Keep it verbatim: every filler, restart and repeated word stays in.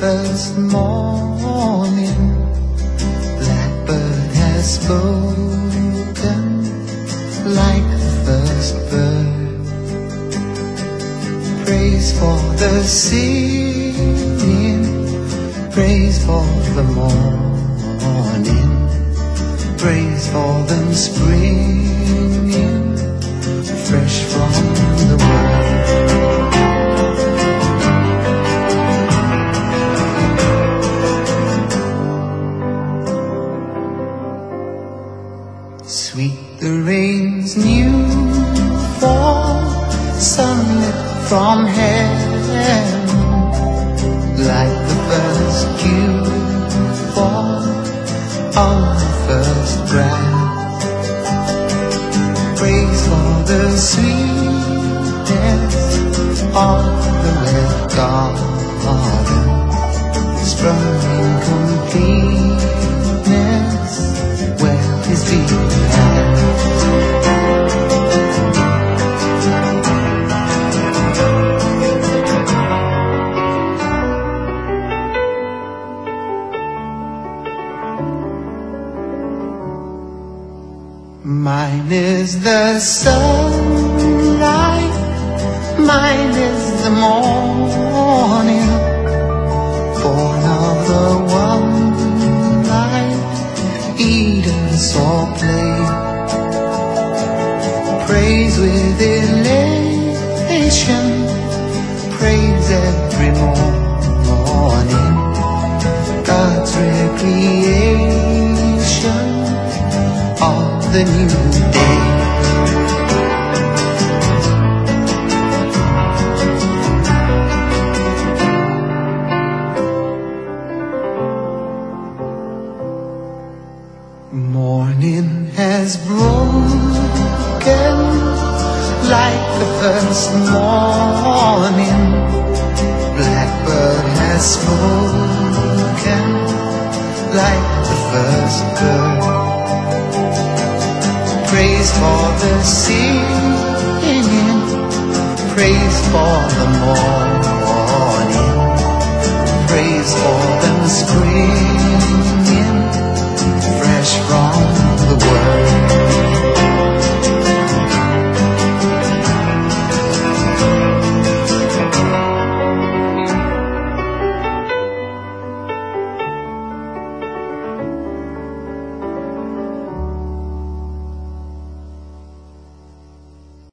first morning, blackbird has spoken like the first bird. Praise for the singing, praise for the morning, praise for them springing fresh from the world. Sweet the rain's new fall, sunlit from heaven, like the first dew fall on the first grass. Praise for the sweetness of the red garden, sprung in completeness where his feet began. Mine is the sunlight, mine is the morning, born of the one light, Eden saw play. Praise with elation, praise every morning, God's recreation of the new day.